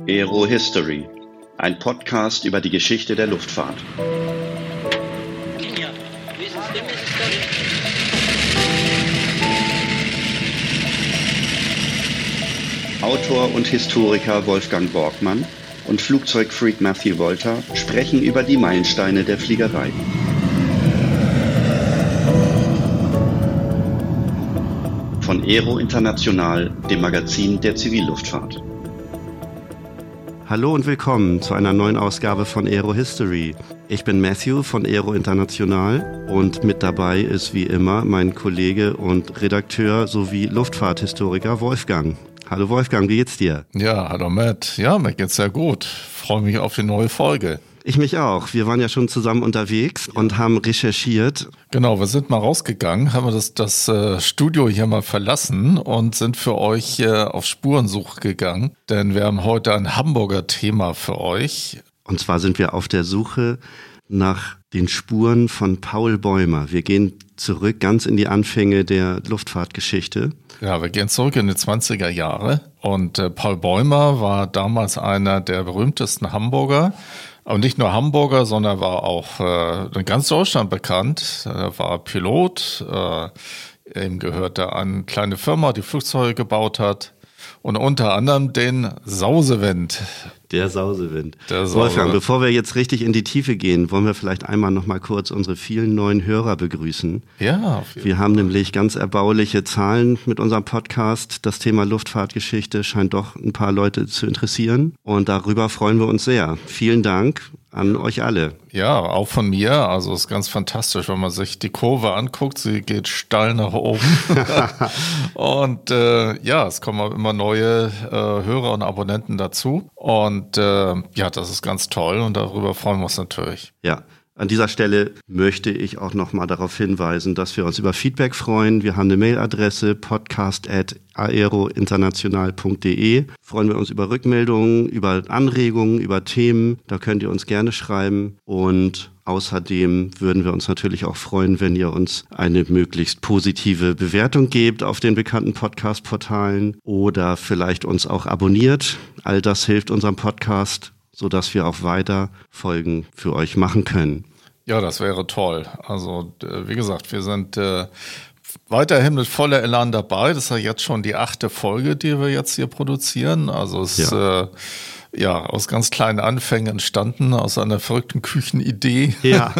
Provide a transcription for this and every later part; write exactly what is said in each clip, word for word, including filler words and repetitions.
Aero History, ein Podcast über die Geschichte der Luftfahrt. Autor und Historiker Wolfgang Borgmann und Flugzeugfreak Matthew Walter sprechen über die Meilensteine der Fliegerei. Von Aero International, dem Magazin der Zivilluftfahrt. Hallo und willkommen zu einer neuen Ausgabe von Aero History. Ich bin Matthew von Aero International und mit dabei ist wie immer mein Kollege und Redakteur sowie Luftfahrthistoriker Wolfgang. Hallo Wolfgang, wie geht's dir? Ja, hallo Matt. Ja, mir geht's sehr gut. Freue mich auf die neue Folge. Ich mich auch. Wir waren ja schon zusammen unterwegs und haben recherchiert. Genau, wir sind mal rausgegangen, haben das, das äh, Studio hier mal verlassen und sind für euch äh, auf Spurensuche gegangen. Denn wir haben heute ein Hamburger Thema für euch. Und zwar sind wir auf der Suche nach den Spuren von Paul Bäumer. Wir gehen zurück ganz in die Anfänge der Luftfahrtgeschichte. Ja, wir gehen zurück in die zwanziger Jahre. Und äh, Paul Bäumer war damals einer der berühmtesten Hamburger. Aber nicht nur Hamburger, sondern war auch äh, in ganz Deutschland bekannt. Er war Pilot, äh, ihm gehörte eine kleine Firma, die Flugzeuge gebaut hat. Und unter anderem den Sausewind. Der Sausewind. Der Sausewind. Wolfgang, bevor wir jetzt richtig in die Tiefe gehen, wollen wir vielleicht einmal noch mal kurz unsere vielen neuen Hörer begrüßen. Ja. Auf jeden wir haben nämlich ganz erbauliche Zahlen mit unserem Podcast. Das Thema Luftfahrtgeschichte scheint doch ein paar Leute zu interessieren. Und darüber freuen wir uns sehr. Vielen Dank an euch alle. Ja, auch von mir. Also es ist ganz fantastisch, wenn man sich die Kurve anguckt. Sie geht steil nach oben. Und äh, ja, es kommen immer neue äh, Hörer und Abonnenten dazu. Und äh, ja, das ist ganz toll und darüber freuen wir uns natürlich. Ja. An dieser Stelle möchte ich auch noch mal darauf hinweisen, dass wir uns über Feedback freuen. Wir haben eine Mailadresse podcast at aerointernational punkt de. Freuen wir uns über Rückmeldungen, über Anregungen, über Themen. Da könnt ihr uns gerne schreiben. Und außerdem würden wir uns natürlich auch freuen, wenn ihr uns eine möglichst positive Bewertung gebt auf den bekannten Podcast-Portalen oder vielleicht uns auch abonniert. All das hilft unserem Podcast, sodass wir auch weiter Folgen für euch machen können. Ja, das wäre toll. Also wie gesagt, wir sind äh, weiterhin mit voller Elan dabei. Das ist ja jetzt schon die achte Folge, die wir jetzt hier produzieren. Also es ist ja. Äh, ja aus ganz kleinen Anfängen entstanden, aus einer verrückten Küchenidee, ja.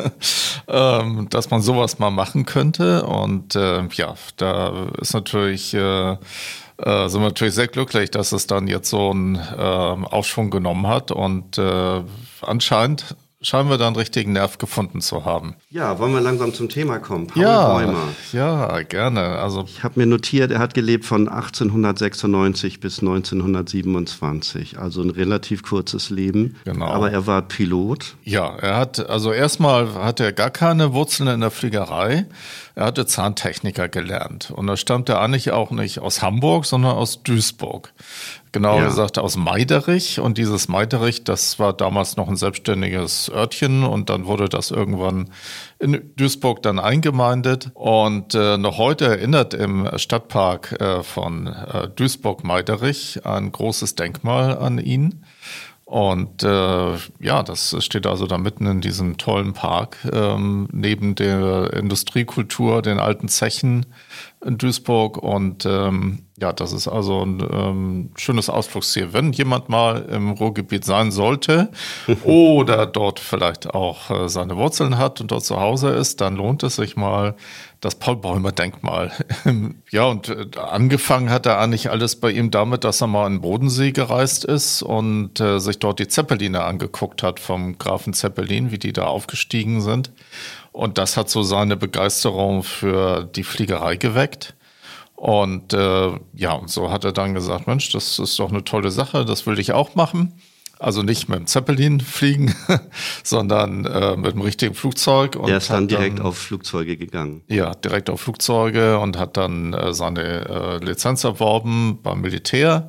ähm, dass man sowas mal machen könnte. Und äh, ja, da ist natürlich... Äh, Äh, sind wir natürlich sehr glücklich, dass es dann jetzt so einen äh, Aufschwung genommen hat und äh, anscheinend scheinen wir da einen richtigen Nerv gefunden zu haben. Ja, wollen wir langsam zum Thema kommen? Paul ja, Bäumer. Ja, gerne. Also ich habe mir notiert, er hat gelebt von achtzehnhundertsechsundneunzig bis neunzehnhundertsiebenundzwanzig, also ein relativ kurzes Leben. Genau. Aber er war Pilot. Ja, er hat, also erstmal hat er gar keine Wurzeln in der Fliegerei. Er hatte Zahntechniker gelernt und da stammt er eigentlich auch nicht aus Hamburg, sondern aus Duisburg. Genau ja. gesagt aus Meiderich, und dieses Meiderich, das war damals noch ein selbstständiges Örtchen und dann wurde das irgendwann in Duisburg dann eingemeindet und äh, noch heute erinnert im Stadtpark äh, von äh, Duisburg-Meiderich ein großes Denkmal an ihn. Und äh, ja, das steht also da mitten in diesem tollen Park, ähm, neben der Industriekultur, den alten Zechen in Duisburg. Und ähm, ja, das ist also ein ähm, schönes Ausflugsziel. Wenn jemand mal im Ruhrgebiet sein sollte oder dort vielleicht auch äh, seine Wurzeln hat und dort zu Hause ist, dann lohnt es sich mal, das Paul-Bäumer-Denkmal. Ja, und äh, angefangen hat er eigentlich alles bei ihm damit, dass er mal in den Bodensee gereist ist und äh, sich dort die Zeppeline angeguckt hat vom Grafen Zeppelin, wie die da aufgestiegen sind. Und das hat so seine Begeisterung für die Fliegerei geweckt. Und äh, ja, und so hat er dann gesagt, Mensch, das ist doch eine tolle Sache, das will ich auch machen. Also nicht mit dem Zeppelin fliegen, sondern äh, mit dem richtigen Flugzeug. Und er ist dann direkt dann, auf Flugzeuge gegangen. Ja, direkt auf Flugzeuge und hat dann äh, seine äh, Lizenz erworben beim Militär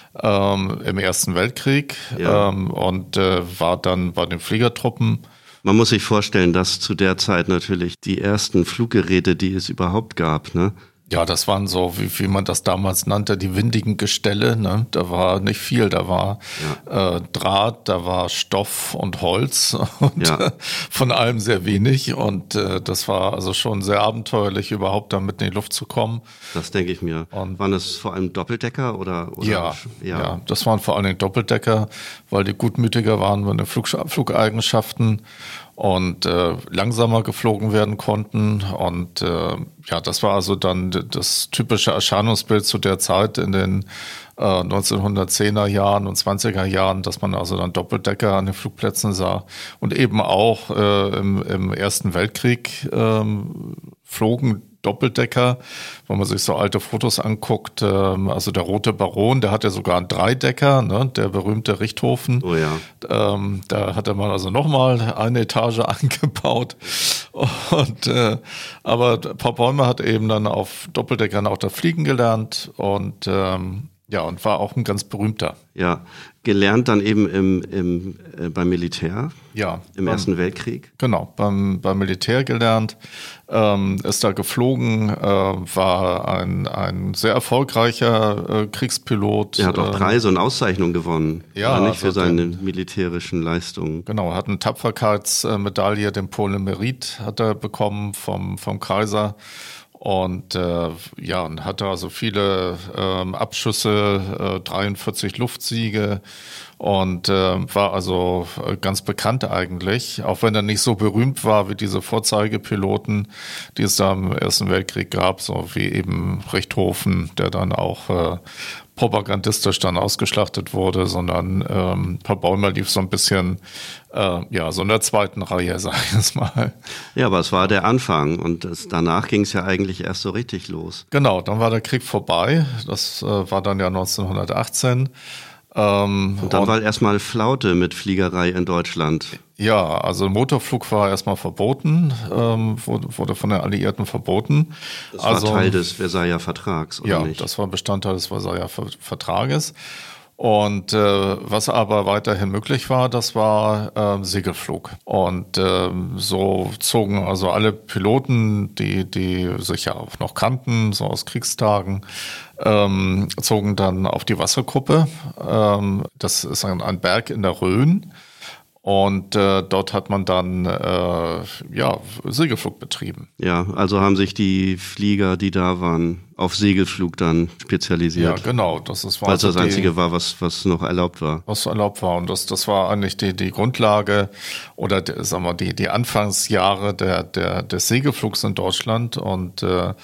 ähm, im Ersten Weltkrieg ja. ähm, und äh, war dann bei den Fliegertruppen. Man muss sich vorstellen, dass zu der Zeit natürlich die ersten Fluggeräte, die es überhaupt gab, ne? Ja, das waren so, wie, wie man das damals nannte, die windigen Gestelle. Ne? Da war nicht viel, da war ja. äh, Draht, da war Stoff und Holz und ja. äh, von allem sehr wenig. Und äh, das war also schon sehr abenteuerlich, überhaupt damit in die Luft zu kommen. Das denke ich mir. Und waren es vor allem Doppeldecker oder? oder ja, ja, ja, das waren vor allem Doppeldecker, weil die gutmütiger waren mit den Flug, Flugeigenschaften und äh, langsamer geflogen werden konnten. Und äh, ja, das war also dann das typische Erscheinungsbild zu der Zeit in den äh, neunzehnhundertzehner Jahren und zwanziger Jahren, dass man also dann Doppeldecker an den Flugplätzen sah. Und eben auch äh, im, im Ersten Weltkrieg äh, flogen Doppeldecker, wenn man sich so alte Fotos anguckt, ähm, also der Rote Baron, der hatte sogar einen Dreidecker, ne, der berühmte Richthofen. Oh ja. Ähm, da hatte man also nochmal eine Etage angebaut. Und äh, aber Paul Bäumer hat eben dann auf Doppeldeckern auch das Fliegen gelernt und ähm, ja, und war auch ein ganz berühmter. Ja, gelernt dann eben im, im, äh, beim Militär, ja, im beim, Ersten Weltkrieg. Genau, beim, beim Militär gelernt, ähm, ist da geflogen, äh, war ein, ein sehr erfolgreicher äh, Kriegspilot. Er hat auch Preise ähm, und Auszeichnungen gewonnen, ja, aber nicht also für seine den, militärischen Leistungen. Genau, hat eine Tapferkeitsmedaille, den Polymerit hat er bekommen vom, vom Kaiser. Und äh, ja, und hatte also viele ähm, Abschüsse, äh, dreiundvierzig Luftsiege und äh, war also ganz bekannt eigentlich, auch wenn er nicht so berühmt war wie diese Vorzeigepiloten, die es da im Ersten Weltkrieg gab, so wie eben Richthofen, der dann auch äh, propagandistisch dann ausgeschlachtet wurde, sondern ähm, Paul Bäumer lief so ein bisschen äh, ja so in der zweiten Reihe, sag ich jetzt mal. Ja, aber es war der Anfang und es, danach ging es ja eigentlich erst so richtig los. Genau, dann war der Krieg vorbei, das äh, war dann ja neunzehnhundertachtzehn. Ähm, und dann und, war erstmal Flaute mit Fliegerei in Deutschland. Ja, also Motorflug war erstmal verboten, ähm, wurde, wurde von den Alliierten verboten. Das war also, Teil des Versailler Vertrags, oder ja, nicht? Ja, das war Bestandteil des Versailler Vertrages. Und äh, was aber weiterhin möglich war, das war äh, Segelflug. Und äh, so zogen also alle Piloten, die, die sich ja auch noch kannten, so aus Kriegstagen, ähm, zogen dann auf die Wasserkuppe. Ähm, das ist ein, ein Berg in der Rhön. Und äh, dort hat man dann äh, ja, Segelflug betrieben. Ja, also haben sich die Flieger, die da waren, auf Segelflug dann spezialisiert. Ja, genau. Das ist weil also das Einzige die, war, was, was noch erlaubt war. Was erlaubt war. Und das, das war eigentlich die, die Grundlage oder die, sagen wir, die, die Anfangsjahre der, der, des Segelflugs in Deutschland. Und äh,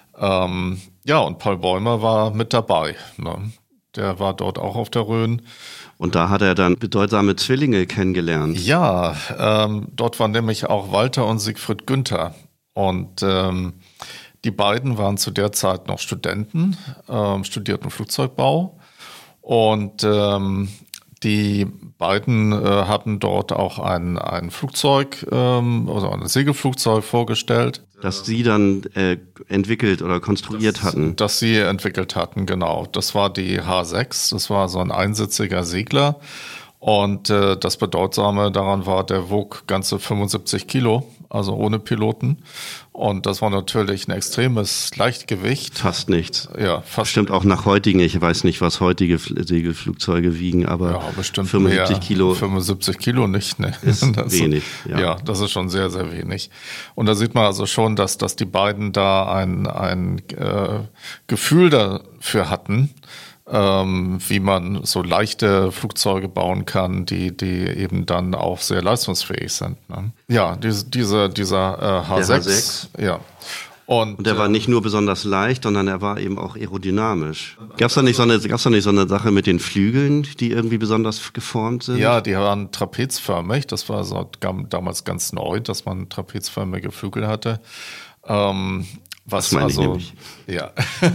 ähm, ja, und Paul Bäumer war mit dabei. Ne? Der war dort auch auf der Rhön. Und da hat er dann bedeutsame Zwillinge kennengelernt. Ja, ähm, dort waren nämlich auch Walter und Siegfried Günther. Und ähm, die beiden waren zu der Zeit noch Studenten, ähm, studierten Flugzeugbau. Und ähm, die beiden äh, hatten dort auch ein, ein Flugzeug, ähm, also ein Segelflugzeug vorgestellt. Das sie dann äh, entwickelt oder konstruiert das, hatten. Das sie entwickelt hatten, genau. Das war die H sechs, das war so ein einsitziger Segler. Und äh, das Bedeutsame daran war, der wog ganze fünfundsiebzig Kilo, also ohne Piloten. Und das war natürlich ein extremes Leichtgewicht. Fast nichts. Ja, fast. Bestimmt auch nach heutigen, ich weiß nicht, was heutige Segelflugzeuge wiegen, aber ja, bestimmt fünfundsiebzig Kilo. fünfundsiebzig Kilo nicht, ne? Ist das, wenig. Ja. ja, das ist schon sehr, sehr wenig. Und da sieht man also schon, dass, dass die beiden da ein, ein äh, Gefühl dafür hatten, Ähm, wie man so leichte Flugzeuge bauen kann, die, die eben dann auch sehr leistungsfähig sind. Ne? Ja, diese, diese, dieser äh, H sechs. Der H sechs. Ja. Und, Und der äh, war nicht nur besonders leicht, sondern er war eben auch aerodynamisch. Gab's da nicht so eine, gab's da nicht so eine Sache mit den Flügeln, die irgendwie besonders geformt sind? Ja, die waren trapezförmig. Das war so damals ganz neu, dass man trapezförmige Flügel hatte. Ähm, Was das meine also, ich nämlich. Ja,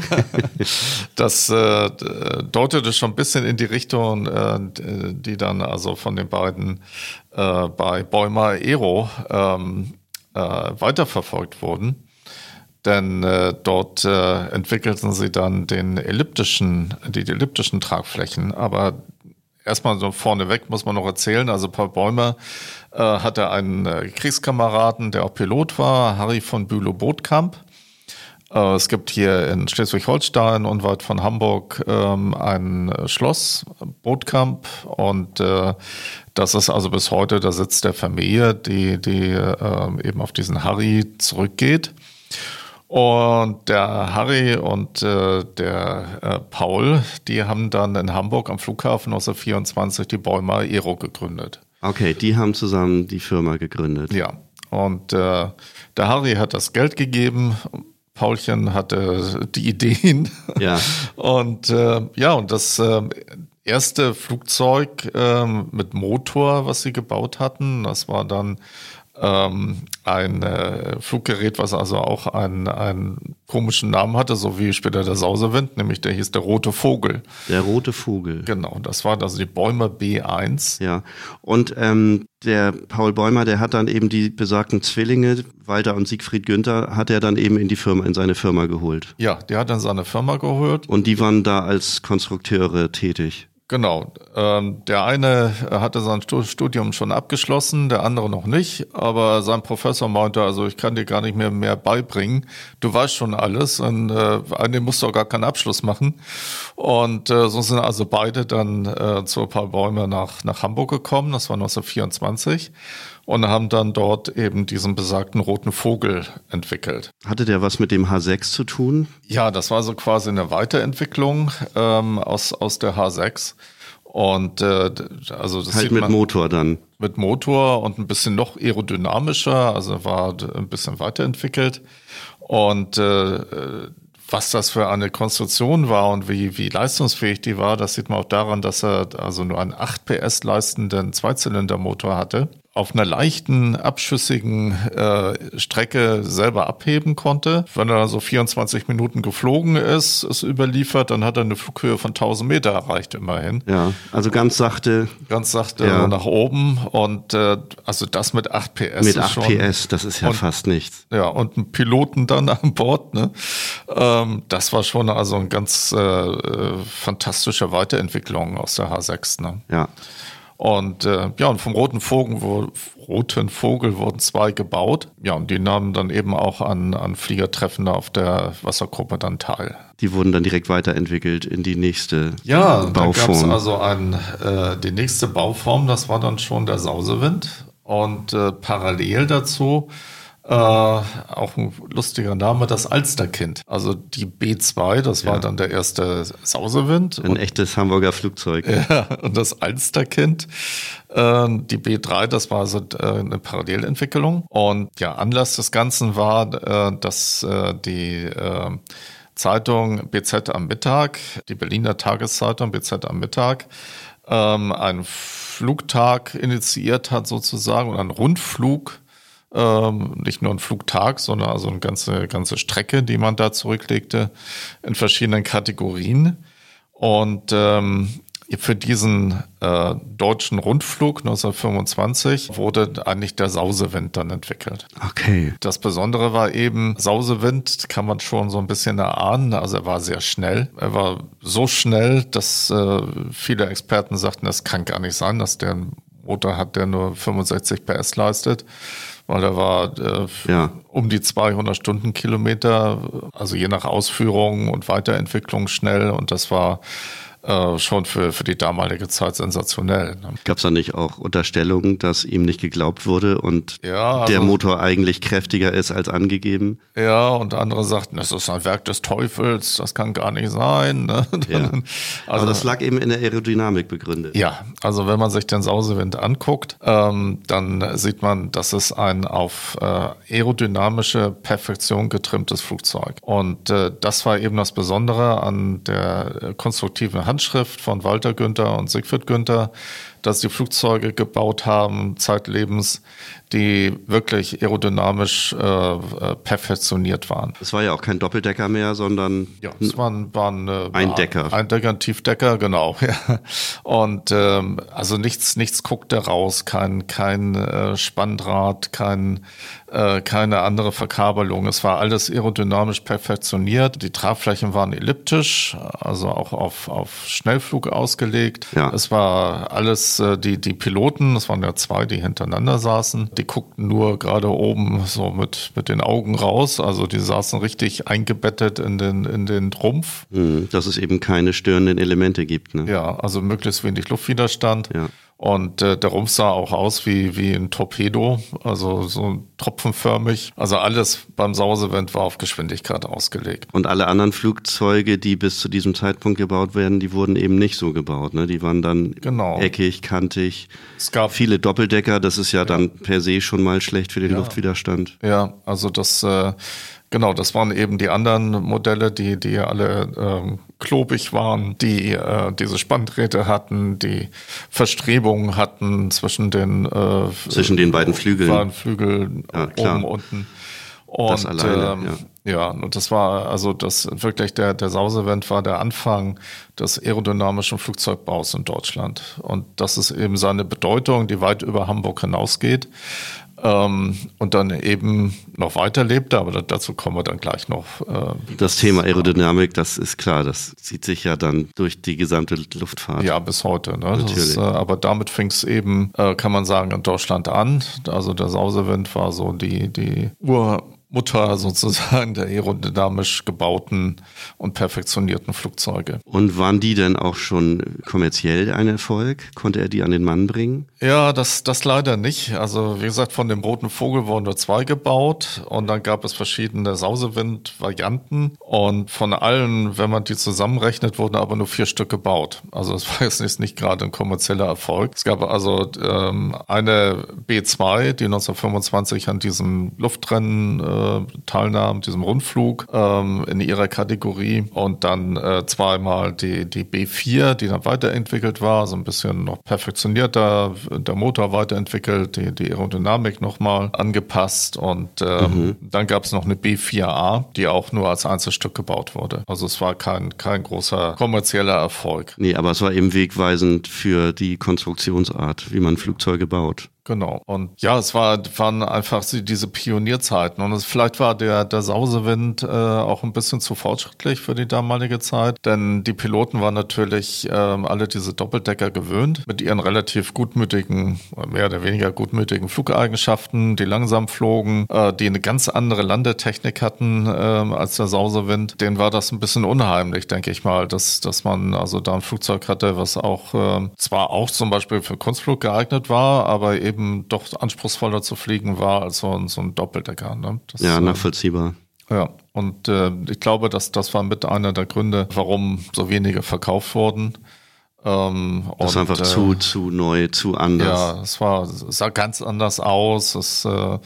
das äh, deutete schon ein bisschen in die Richtung, äh, die dann also von den beiden äh, bei Bäumer Aero ähm, äh, weiterverfolgt wurden. Denn äh, dort äh, entwickelten sie dann den elliptischen, die, die elliptischen Tragflächen. Aber erstmal so vorneweg muss man noch erzählen, also Paul Bäumer äh, hatte einen äh, Kriegskameraden, der auch Pilot war, Harry von Bülow-Bothkamp. Äh, es gibt hier in Schleswig-Holstein unweit von Hamburg ähm, ein Schloss, Bootkamp, und äh, das ist also bis heute der Sitz der Familie, die, die äh, eben auf diesen Harry zurückgeht. Und der Harry und äh, der äh, Paul, die haben dann in Hamburg am Flughafen neunzehnhundertvierundzwanzig die Bäumer Aero gegründet. Okay, die haben zusammen die Firma gegründet. Ja, und äh, der Harry hat das Geld gegeben, Paulchen hatte die Ideen. Ja. Und äh, ja, und das äh, erste Flugzeug äh, mit Motor, was sie gebaut hatten, das war dann ähm, ein äh, Fluggerät, was also auch einen, einen komischen Namen hatte, so wie später der Sausewind, nämlich der hieß der Rote Vogel. Der Rote Vogel. Genau, das war also die Bäumer B eins. Ja, und ähm, der Paul Bäumer, der hat dann eben die besagten Zwillinge, Walter und Siegfried Günther, hat er dann eben in die Firma, in seine Firma geholt. Ja, der hat dann seine Firma geholt. Und die waren da als Konstrukteure tätig. Genau. Ähm, der eine hatte sein Studium schon abgeschlossen, der andere noch nicht. Aber sein Professor meinte, also ich kann dir gar nicht mehr mehr beibringen. Du weißt schon alles und äh, eigentlich musst du auch gar keinen Abschluss machen. Und äh, so sind also beide dann äh, zu Paul Bäumer nach, nach Hamburg gekommen. Das war neunzehnhundertvierundzwanzig. Und haben dann dort eben diesen besagten Roten Vogel entwickelt. Hatte der was mit dem H sechs zu tun? Ja, das war so quasi eine Weiterentwicklung ähm, aus, aus der H sechs. Und äh, also das halt sieht mit man Motor dann. Mit Motor und ein bisschen noch aerodynamischer, also war ein bisschen weiterentwickelt. Und äh, was das für eine Konstruktion war und wie, wie leistungsfähig die war, das sieht man auch daran, dass er also nur einen acht P S leistenden Zweizylindermotor hatte, auf einer leichten, abschüssigen äh, Strecke selber abheben konnte. Wenn er so vierundzwanzig Minuten geflogen ist, ist überliefert, dann hat er eine Flughöhe von tausend Meter erreicht immerhin. Ja, also ganz sachte. Ganz sachte ja. nach oben und äh, also das mit acht P S. Mit acht P S, das ist ja und, fast nichts. Ja, und einen Piloten dann an Bord, ne? Ähm, das war schon also eine ganz äh, fantastische Weiterentwicklung aus der H sechs, ne? Ja. Und äh, ja, und vom Roten Vogel, wo, Roten Vogel wurden zwei gebaut. Ja, und die nahmen dann eben auch an, an Fliegertreffen auf der Wassergruppe dann teil. Die wurden dann direkt weiterentwickelt in die nächste ja, Bauform. Ja, da gab es also ein, äh, die nächste Bauform, das war dann schon der Sausewind. Und äh, parallel dazu Äh, auch ein lustiger Name, das Alsterkind. Also die B zwei, das war ja. dann der erste Sausewind. Ein und, echtes Hamburger Flugzeug. Ja, und das Alsterkind. Äh, die B drei, das war also äh, eine Parallelentwicklung. Und ja, Anlass des Ganzen war, äh, dass äh, die äh, Zeitung B Z am Mittag, die Berliner Tageszeitung B Z am Mittag, ähm, einen Flugtag initiiert hat sozusagen und einen Rundflug. Ähm, nicht nur ein Flugtag, sondern also eine ganze, ganze Strecke, die man da zurücklegte, in verschiedenen Kategorien. Und ähm, für diesen äh, deutschen Rundflug neunzehnhundertfünfundzwanzig wurde eigentlich der Sausewind dann entwickelt. Okay. Das Besondere war eben, Sausewind kann man schon so ein bisschen erahnen, also er war sehr schnell. Er war so schnell, dass äh, viele Experten sagten, das kann gar nicht sein, dass der einen Motor hat, der nur fünfundsechzig P S leistet. Weil er war äh, ja. um die zweihundert Stundenkilometer, also je nach Ausführung und Weiterentwicklung schnell. Und das war äh, schon für, für die damalige Zeit sensationell. Ne? Gab es da nicht auch Unterstellungen, dass ihm nicht geglaubt wurde und ja, also, der Motor eigentlich kräftiger ist als angegeben? Ja, und andere sagten, das ist ein Werk des Teufels, das kann gar nicht sein. Ne? Ja. Also, aber das lag eben in der Aerodynamik begründet. Ja, also wenn man sich den Sausewind anguckt, ähm, dann sieht man, dass es ein auf äh, aerodynamische Perfektion getrimmtes Flugzeug. Und äh, das war eben das Besondere an der konstruktiven Handschrift von Walter Günther und Siegfried Günther, dass die Flugzeuge gebaut haben, zeitlebens, die wirklich aerodynamisch äh, perfektioniert waren. Es war ja auch kein Doppeldecker mehr, sondern ja, es waren, waren äh, Eindecker. Eindecker, ein Tiefdecker, genau. Ja. Und ähm, also nichts, nichts guckte raus, kein, kein äh, Spanndraht, kein, äh, keine andere Verkabelung. Es war alles aerodynamisch perfektioniert. Die Tragflächen waren elliptisch, also auch auf, auf Schnellflug ausgelegt. Ja. Es war alles dass äh, die, die Piloten, das waren ja zwei, die hintereinander saßen, die guckten nur gerade oben so mit, mit den Augen raus. Also die saßen richtig eingebettet in den, in den Rumpf. Mhm, dass es eben keine störenden Elemente gibt. Ne? Ja, also möglichst wenig Luftwiderstand. Ja. Und äh, der Rumpf sah auch aus wie, wie ein Torpedo, also so tropfenförmig. Also alles beim Sausewind war auf Geschwindigkeit ausgelegt. Und alle anderen Flugzeuge, die bis zu diesem Zeitpunkt gebaut werden, die wurden eben nicht so gebaut. Ne? Die waren dann genau. eckig, kantig. Es gab viele Doppeldecker, das ist ja, ja dann per se schon mal schlecht für den ja. Luftwiderstand. Ja, also das... Äh, Genau, das waren eben die anderen Modelle, die, die alle ähm, klobig waren, die äh, diese Spanndrähte hatten, die Verstrebungen hatten zwischen den äh, zwischen den beiden Flügeln, beiden Flügeln ja, oben, unten. Und das alleine, ähm, ja. ja, und das war also das wirklich der der Sausewind war der Anfang des aerodynamischen Flugzeugbaus in Deutschland. Und das ist eben seine Bedeutung, die weit über Hamburg hinausgeht. Ähm, und dann eben noch weiterlebte, aber dazu kommen wir dann gleich noch. Äh, das Thema Aerodynamik, das ist klar, das zieht sich ja dann durch die gesamte Luftfahrt. Ja, bis heute. Ne? Natürlich. Das ist, äh, aber damit fing es eben, äh, kann man sagen, in Deutschland an. Also der Sausewind war so die, die Ur- Mutter sozusagen der aerodynamisch gebauten und perfektionierten Flugzeuge. Und waren die denn auch schon kommerziell ein Erfolg? Konnte er die an den Mann bringen? Ja, das, das leider nicht. Also wie gesagt, von dem Roten Vogel wurden nur zwei gebaut und dann gab es verschiedene Sausewind-Varianten und von allen, wenn man die zusammenrechnet, wurden aber nur vier Stück gebaut. Also es war jetzt nicht, nicht gerade ein kommerzieller Erfolg. Es gab also ähm, eine B zwei, die neunzehnhundertfünfundzwanzig an diesem Luftrennen äh, teilnahm, diesem Rundflug ähm, in ihrer Kategorie und dann äh, zweimal die, die B vier, die dann weiterentwickelt war, so ein bisschen noch perfektionierter, der Motor weiterentwickelt, die, die Aerodynamik nochmal angepasst und ähm, mhm. dann gab es noch eine B vier A, die auch nur als Einzelstück gebaut wurde. Also es war kein, kein großer kommerzieller Erfolg. Nee, aber es war eben wegweisend für die Konstruktionsart, wie man Flugzeuge baut. Genau. Und ja, es war, waren einfach diese Pionierzeiten. Und es, vielleicht war der, der Sausewind äh, auch ein bisschen zu fortschrittlich für die damalige Zeit. Denn die Piloten waren natürlich äh, alle diese Doppeldecker gewöhnt mit ihren relativ gutmütigen, mehr oder weniger gutmütigen Flugeigenschaften, die langsam flogen, äh, die eine ganz andere Landetechnik hatten äh, als der Sausewind. Denen war das ein bisschen unheimlich, denke ich mal, dass, dass man also da ein Flugzeug hatte, was auch äh, zwar auch zum Beispiel für Kunstflug geeignet war, aber eben doch anspruchsvoller zu fliegen war als so ein, so ein Doppeldecker. Ne? Das, ja, nachvollziehbar. Äh, ja, und äh, ich glaube, dass das war mit einer der Gründe, warum so wenige verkauft wurden. Ähm, das ist einfach äh, zu, zu neu, zu anders. Ja, es war, sah ganz anders aus. Es, äh,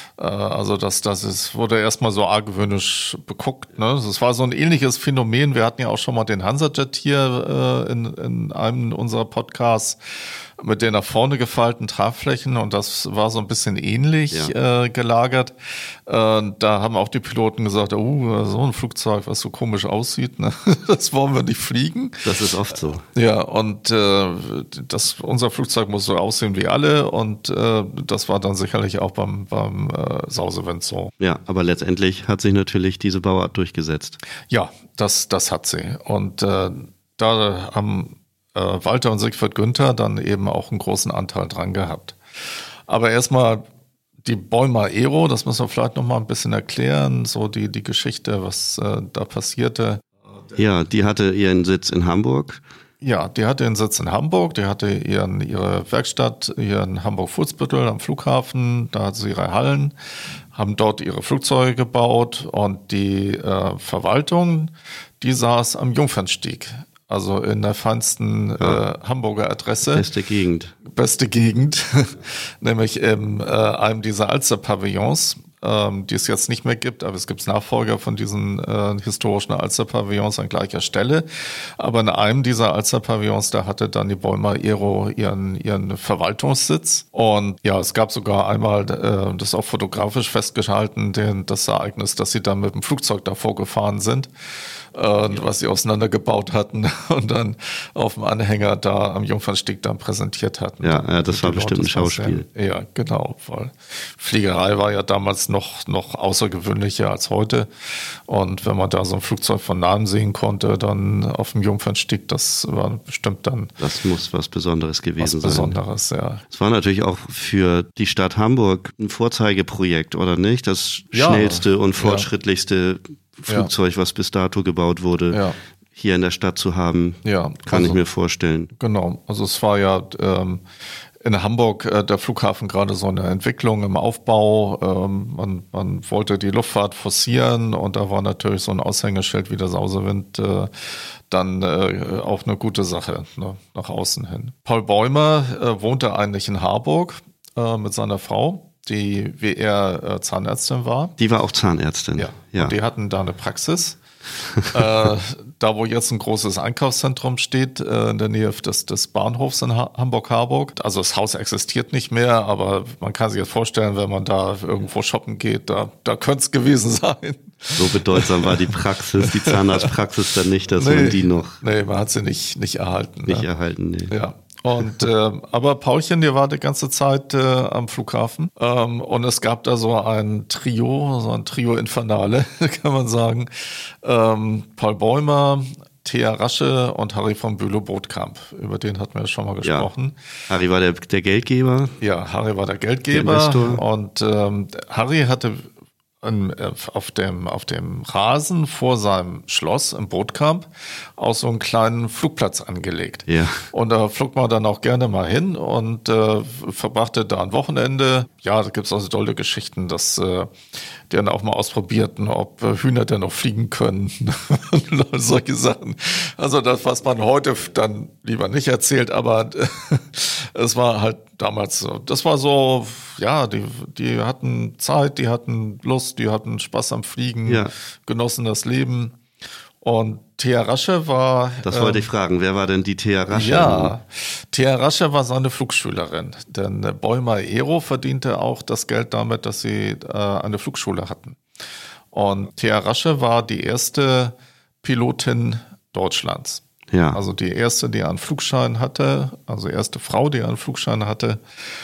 Also das, das ist, wurde erstmal so argwöhnisch beguckt. Ne? Es war so ein ähnliches Phänomen. Wir hatten ja auch schon mal den Hansajet hier äh, in, in einem unserer Podcasts mit den nach vorne gefalteten Tragflächen und das war so ein bisschen ähnlich ja. äh, gelagert. Äh, da haben auch die Piloten gesagt, oh, so ein Flugzeug, was so komisch aussieht, ne? Das wollen wir nicht fliegen. Das ist oft so. Ja, und äh, das, unser Flugzeug muss so aussehen wie alle und äh, das war dann sicherlich auch beim, beim äh, Sausewind so. Ja, aber letztendlich hat sich natürlich diese Bauart durchgesetzt. Ja, das, das hat sie. Und äh, da haben äh, Walter und Siegfried Günther dann eben auch einen großen Anteil dran gehabt. Aber erstmal die Bäumer Aero, das müssen wir vielleicht noch mal ein bisschen erklären, so die, die Geschichte, was äh, da passierte. Ja, die hatte ihren Sitz in Hamburg. Ja, die hatte ihren Sitz in Hamburg, die hatte ihren, ihre Werkstatt hier in Hamburg-Fuhlsbüttel am Flughafen, da hat sie ihre Hallen, haben dort ihre Flugzeuge gebaut und die äh, Verwaltung, die saß am Jungfernstieg, also in der feinsten ja. äh, Hamburger Adresse. Beste Gegend. Beste Gegend, nämlich in äh, einem dieser Alster-Pavillons, ähm, die es jetzt nicht mehr gibt, aber es gibt Nachfolger von diesen äh, historischen Alster-Pavillons an gleicher Stelle. Aber in einem dieser Alster-Pavillons, da hatte dann die Bäumer Aero ihren, ihren Verwaltungssitz. Und ja, es gab sogar einmal, äh, das auch fotografisch festgehalten, den, das Ereignis, dass sie dann mit dem Flugzeug davor gefahren sind. Und was sie auseinandergebaut hatten und dann auf dem Anhänger da am Jungfernstieg dann präsentiert hatten. Ja, ja das war bestimmt ein Schauspiel. Ja, genau, weil Fliegerei war ja damals noch, noch außergewöhnlicher als heute. Und wenn man da so ein Flugzeug von nahem sehen konnte, dann auf dem Jungfernstieg, das war bestimmt dann... Das muss was Besonderes gewesen was sein. Besonderes, ja. Es war natürlich auch für die Stadt Hamburg ein Vorzeigeprojekt, oder nicht? Das Ja, schnellste und ja. fortschrittlichste Flugzeug, was bis dato gebaut wurde, Ja. hier in der Stadt zu haben, Ja, kann also- ich mir vorstellen. Genau, also es war ja ähm, in Hamburg äh, der Flughafen gerade so eine Entwicklung im Aufbau. Ähm, man, man wollte die Luftfahrt forcieren und da war natürlich so ein Aushängeschild wie der Sausewind äh, dann äh, auch eine gute Sache, ne, nach außen hin. Paul Bäumer äh, wohnte eigentlich in Harburg äh, mit seiner Frau, die wie er äh, Zahnärztin war. Die war auch Zahnärztin. Ja. ja. Und die hatten da eine Praxis. äh, da, wo jetzt ein großes Einkaufszentrum steht, äh, in der Nähe des, des Bahnhofs in ha- Hamburg-Harburg. Also das Haus existiert nicht mehr, aber man kann sich jetzt vorstellen, wenn man da irgendwo shoppen geht, da, da könnte es gewesen sein. So bedeutsam war die Praxis, die Zahnarztpraxis dann nicht, dass Nee. man die noch Nee, man hat sie nicht, nicht erhalten. nicht ne? erhalten. Nee. Ja. Und äh, aber Paulchen, der war die ganze Zeit äh, am Flughafen ähm, und es gab da so ein Trio, so ein Trio Infernale, kann man sagen. Ähm, Paul Bäumer, Thea Rasche und Harry von Bülow-Bothkamp. Über den hatten wir ja schon mal gesprochen. Ja. Harry war der, der Geldgeber. Ja, Harry war der Geldgeber Der Investor. und ähm, Harry hatte in, auf dem, auf dem Rasen vor seinem Schloss im Bootkamp auch so einen kleinen Flugplatz angelegt. Ja. Und da flog man dann auch gerne mal hin und äh, verbrachte da ein Wochenende. Ja, da gibt's also tolle Geschichten, dass äh, die dann auch mal ausprobierten, ob äh, Hühner denn noch fliegen können. Und solche Sachen. Also das, was man heute dann lieber nicht erzählt, aber es war halt damals so. Das war so, ja, die, die hatten Zeit, die hatten Lust, die hatten Spaß am Fliegen, Ja. genossen das Leben. Und Thea Rasche war... Das wollte ähm, ich fragen. Wer war denn die Thea Rasche? Ja, Thea Rasche war seine Flugschülerin. Denn äh, Bäumer Aero verdiente auch das Geld damit, dass sie äh, eine Flugschule hatten. Und Thea Rasche war die erste Pilotin Deutschlands. Ja. Also die erste, die einen Flugschein hatte, also erste Frau, die einen Flugschein hatte.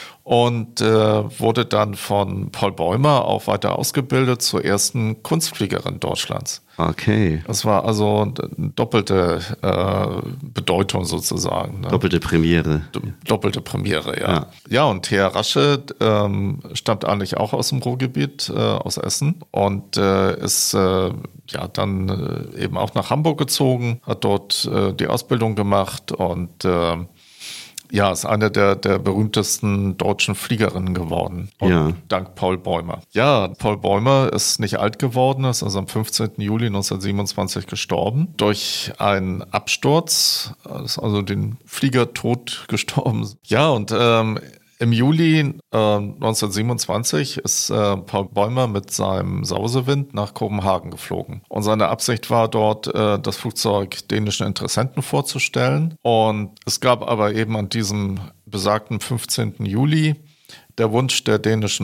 Und äh, wurde dann von Paul Bäumer auch weiter ausgebildet zur ersten Kunstfliegerin Deutschlands. Okay. Das war also eine doppelte äh, Bedeutung sozusagen. Ne? Doppelte Premiere. D- Doppelte Premiere, ja. Ja. Ja, und Thea Rasche ähm, stammt eigentlich auch aus dem Ruhrgebiet, äh, aus Essen und äh, ist äh, ja dann äh, eben auch nach Hamburg gezogen, hat dort äh, die Ausbildung gemacht und äh, ja, ist eine der, der berühmtesten deutschen Fliegerinnen geworden. Und Ja. dank Paul Bäumer. Ja, Paul Bäumer ist nicht alt geworden, ist also am fünfzehnten Juli neunzehnhundertsiebenundzwanzig gestorben. Durch einen Absturz, ist also den Fliegertod gestorben. Ja, und ähm, im Juli äh, neunzehnhundertsiebenundzwanzig ist äh, Paul Bäumer mit seinem Sausewind nach Kopenhagen geflogen. Und seine Absicht war dort, äh, das Flugzeug dänischen Interessenten vorzustellen. Und es gab aber eben an diesem besagten fünfzehnten Juli der Wunsch der dänischen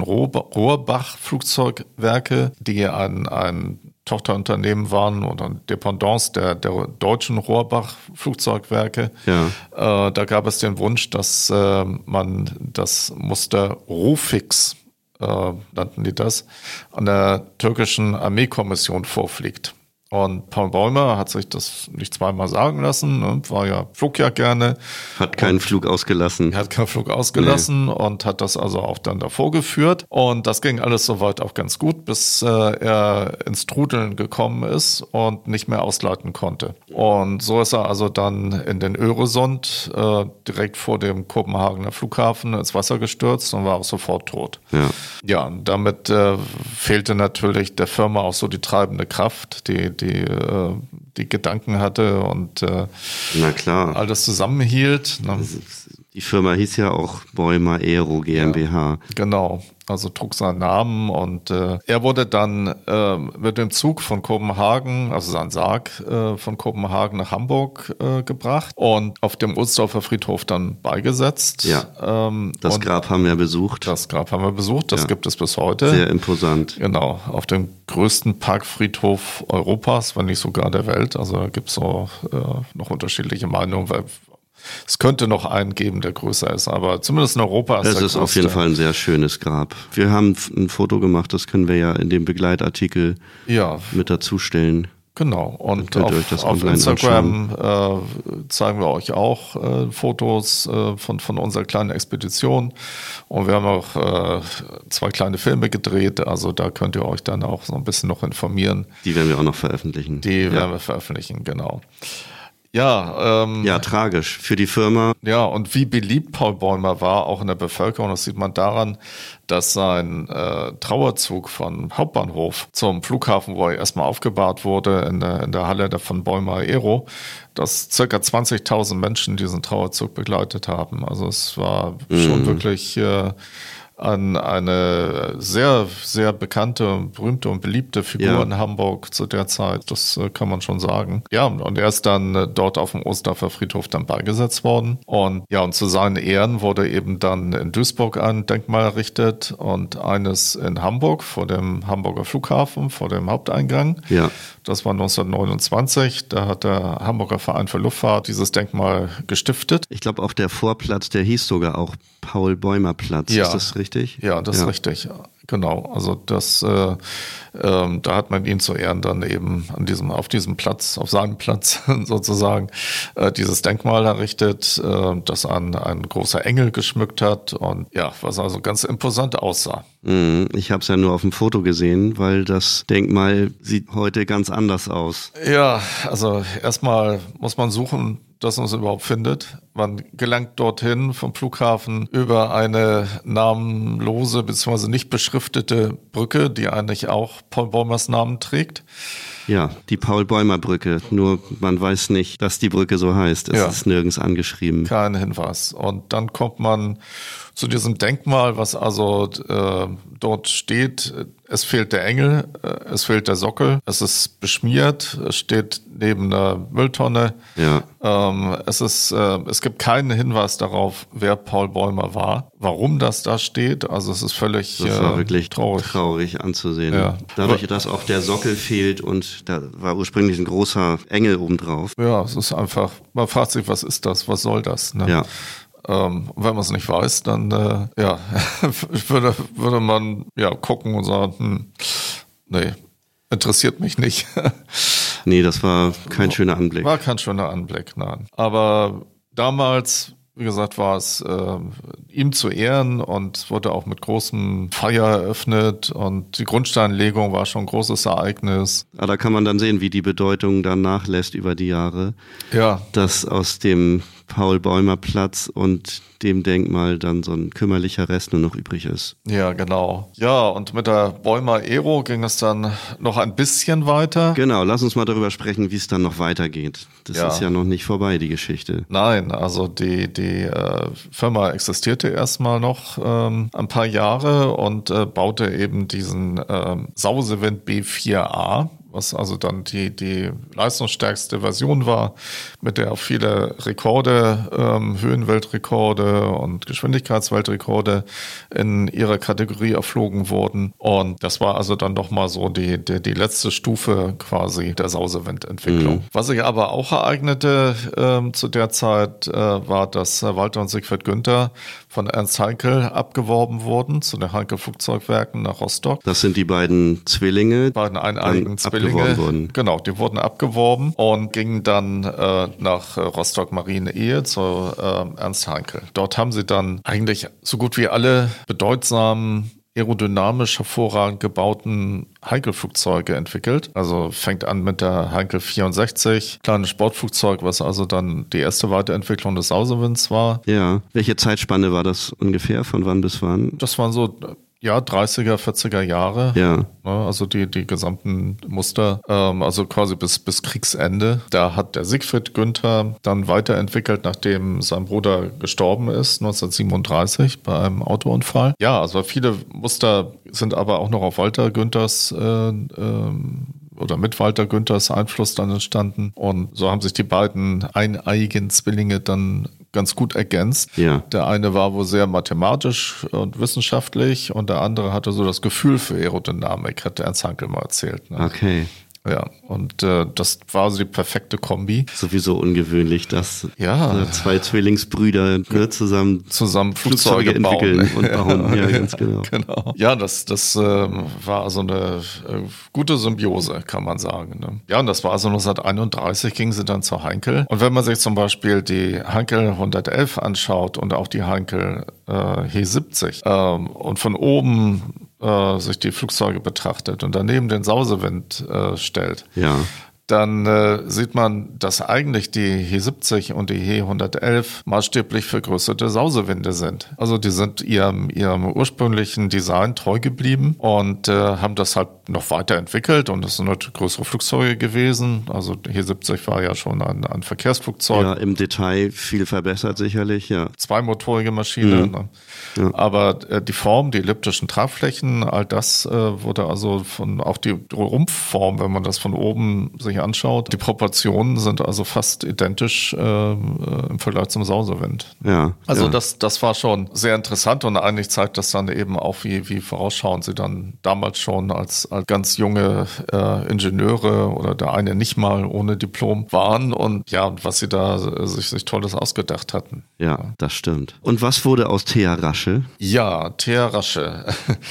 Rohrbach-Flugzeugwerke, die ein, ein Tochterunternehmen waren oder eine Dependance der, der deutschen Rohrbach-Flugzeugwerke. Ja. Äh, da gab es den Wunsch, dass äh, man das Muster Rofix, äh, nannten die das, an der türkischen Armeekommission vorfliegt. Und Paul Bäumer hat sich das nicht zweimal sagen lassen, ne? War ja, flog ja gerne. Hat keinen Flug ausgelassen. Er hat keinen Flug ausgelassen nee. und hat das also auch dann davor geführt. Und das ging alles soweit auch ganz gut, bis äh, er ins Trudeln gekommen ist und nicht mehr ausleiten konnte. Und so ist er also dann in den Öresund äh, direkt vor dem Kopenhagener Flughafen ins Wasser gestürzt und war auch sofort tot. Ja, ja und damit äh, fehlte natürlich der Firma auch so die treibende Kraft, die die äh, die Gedanken hatte und äh, na klar. alles zusammenhielt. Ne? Die Firma hieß ja auch Bäumer Aero GmbH. Ja, genau, also trug seinen Namen und äh, er wurde dann äh, mit dem Zug von Kopenhagen, also sein Sarg äh, von Kopenhagen nach Hamburg äh, gebracht und auf dem Ohlsdorfer Friedhof dann beigesetzt. Ja, ähm, das Grab haben wir besucht. Das Grab haben wir besucht, das ja. gibt es bis heute. Sehr imposant. Genau, auf dem größten Parkfriedhof Europas, wenn nicht sogar der Welt. Also da gibt es so, äh, noch unterschiedliche Meinungen, weil Es könnte noch einen geben, der größer ist, aber zumindest in Europa ist es der ist größte. Auf jeden Fall ein sehr schönes Grab. Wir haben ein Foto gemacht, das können wir ja in dem Begleitartikel ja. mit dazustellen. Genau, und auf, auf Instagram äh, zeigen wir euch auch äh, Fotos äh, von, von unserer kleinen Expedition, und wir haben auch äh, zwei kleine Filme gedreht, also da könnt ihr euch dann auch so ein bisschen noch informieren. Die werden wir auch noch veröffentlichen. Die ja. werden wir veröffentlichen, genau. Ja, ähm, ja, tragisch für die Firma. Ja, und wie beliebt Paul Bäumer war, auch in der Bevölkerung, das sieht man daran, dass sein äh, Trauerzug vom Hauptbahnhof zum Flughafen, wo er erstmal aufgebahrt wurde, in der, in der Halle der von Bäumer Aero, dass circa zwanzigtausend Menschen diesen Trauerzug begleitet haben. Also es war mhm. schon wirklich äh, an eine sehr, sehr bekannte, berühmte und beliebte Figur ja. in Hamburg zu der Zeit. Das äh, kann man schon sagen. Ja, und er ist dann äh, dort auf dem Ohlsdorfer Friedhof dann beigesetzt worden. Und ja, und zu seinen Ehren wurde eben dann in Duisburg ein Denkmal errichtet und eines in Hamburg vor dem Hamburger Flughafen, vor dem Haupteingang. Ja. Das war neunzehnhundertneunundzwanzig. Da hat der Hamburger Verein für Luftfahrt dieses Denkmal gestiftet. Ich glaube auch der Vorplatz, der hieß sogar auch Paul-Bäumer-Platz. Ja. Ist das richtig? Ja, das ja. ist richtig. Genau. Also das, äh, äh, da hat man ihn zu Ehren dann eben an diesem, auf diesem Platz, auf seinem Platz sozusagen, äh, dieses Denkmal errichtet, äh, das ein, ein großer Engel geschmückt hat und ja, was also ganz imposant aussah. Ich habe es ja nur auf dem Foto gesehen, weil das Denkmal sieht heute ganz anders aus. Ja, also erstmal muss man suchen, dass man es überhaupt findet. Man gelangt dorthin vom Flughafen über eine namenlose bzw. nicht beschriftete Brücke, die eigentlich auch Paul Bäumers Namen trägt. Ja, die Paul-Bäumer-Brücke. Nur man weiß nicht, dass die Brücke so heißt. Es ja. ist nirgends angeschrieben. Kein Hinweis. Und dann kommt man zu diesem Denkmal, was also äh, dort steht. Es fehlt der Engel, äh, es fehlt der Sockel, es ist beschmiert, es steht neben einer Mülltonne. Ja. Ähm, es ist, äh, es gibt keinen Hinweis darauf, wer Paul Bäumer war, warum das da steht. Also es ist völlig das war äh, wirklich traurig. traurig anzusehen. Ja. Dadurch, dass auch der Sockel fehlt und da war ursprünglich ein großer Engel obendrauf. Ja, es ist einfach, man fragt sich, was ist das, was soll das? Ne? Ja. Ähm, wenn man es nicht weiß, dann äh, ja, würde, würde man ja gucken und sagen, hm, nee, interessiert mich nicht. Nee, das war kein schöner Anblick. War kein schöner Anblick, nein. Aber damals, wie gesagt, war es äh, ihm zu Ehren und es wurde auch mit großem Feier eröffnet und die Grundsteinlegung war schon ein großes Ereignis. Aber da kann man dann sehen, wie die Bedeutung dann nachlässt über die Jahre. Ja. Dass aus dem Paul-Bäumer-Platz und dem Denkmal dann so ein kümmerlicher Rest nur noch übrig ist. Ja, genau. Ja, und mit der Bäumer Aero ging es dann noch ein bisschen weiter. Genau, lass uns mal darüber sprechen, wie es dann noch weitergeht. Das ja. ist ja noch nicht vorbei, die Geschichte. Nein, also die, die äh, Firma existierte erstmal noch ähm, ein paar Jahre und äh, baute eben diesen ähm, Sausewind B vier A, was also dann die, die leistungsstärkste Version war, mit der auch viele Rekorde, ähm, Höhenweltrekorde und Geschwindigkeitsweltrekorde in ihrer Kategorie erflogen wurden. Und das war also dann doch mal so die, die, die letzte Stufe quasi der Sausewind-Entwicklung. Mhm. Was sich aber auch ereignete ähm, zu der Zeit, äh, war, dass äh, Walter und Siegfried Günther von Ernst Heinkel abgeworben wurden zu den Heinkel Flugzeugwerken nach Rostock. Das sind die beiden Zwillinge. Die beiden eineiigen Zwillinge. Wurden. Genau, die wurden abgeworben und gingen dann äh, nach Rostock Marine-Ehe zu äh, Ernst Heinkel. Dort haben sie dann eigentlich so gut wie alle bedeutsamen, aerodynamisch hervorragend gebauten Heinkel-Flugzeuge entwickelt. Also fängt an mit der Heinkel vierundsechzig, kleines Sportflugzeug, was also dann die erste Weiterentwicklung des Sausewinds war. Ja, welche Zeitspanne war das ungefähr? Von wann bis wann? Das waren so... Ja, dreißiger, vierziger Jahre. Ja. Also die, die gesamten Muster, ähm, also quasi bis, bis Kriegsende. Da hat der Siegfried Günther dann weiterentwickelt, nachdem sein Bruder gestorben ist, neunzehnhundertsiebenunddreißig bei einem Autounfall. Ja, also viele Muster sind aber auch noch auf Walter Günthers äh, ähm, oder mit Walter Günthers Einfluss dann entstanden. Und so haben sich die beiden eineiigen Zwillinge dann ganz gut ergänzt. Ja. Der eine war wohl sehr mathematisch und wissenschaftlich und der andere hatte so das Gefühl für Aerodynamik, hat der Ernst Heinkel mal erzählt. Ne? Okay. Ja, und äh, das war so die perfekte Kombi. Sowieso ungewöhnlich, dass ja. äh, zwei Zwillingsbrüder ne, zusammen, zusammen Flugzeuge, Flugzeuge entwickeln bauen. und bauen. Ja, ja, ganz genau. genau. Ja, das, das äh, war also eine äh, gute Symbiose, kann man sagen. Ne? Ja, und das war also neunzehnhunderteinunddreißig, gingen sie dann zur Heinkel. Und wenn man sich zum Beispiel die Heinkel hundertelf anschaut und auch die Heinkel äh, H siebzig ähm, und von oben äh, sich die Flugzeuge betrachtet und daneben den Sausewind äh, stellt, ja. dann äh, sieht man, dass eigentlich die H siebzig und die H hundertelf maßstäblich vergrößerte Sausewinde sind. Also die sind ihrem, ihrem ursprünglichen Design treu geblieben und äh, haben das halt noch weiterentwickelt und das sind halt größere Flugzeuge gewesen. Also die H siebzig war ja schon ein, ein Verkehrsflugzeug. Ja, im Detail viel verbessert sicherlich, ja. Zweimotorige Maschine. Mhm. Ne? Ja. Aber äh, die Form, die elliptischen Tragflächen, all das äh, wurde also von, auch die Rumpfform, wenn man das von oben sich anschaut, die Proportionen sind also fast identisch äh, äh, im Vergleich zum Sausewind. Ja, also ja. Das, das war schon sehr interessant und eigentlich zeigt das dann eben auch, wie, wie vorausschauend sie dann damals schon als, als ganz junge äh, Ingenieure oder der eine nicht mal ohne Diplom waren und ja, was sie da äh, sich, sich Tolles ausgedacht hatten. Ja, das stimmt. Und was wurde aus Thea Rasche? Ja, Thea Rasche.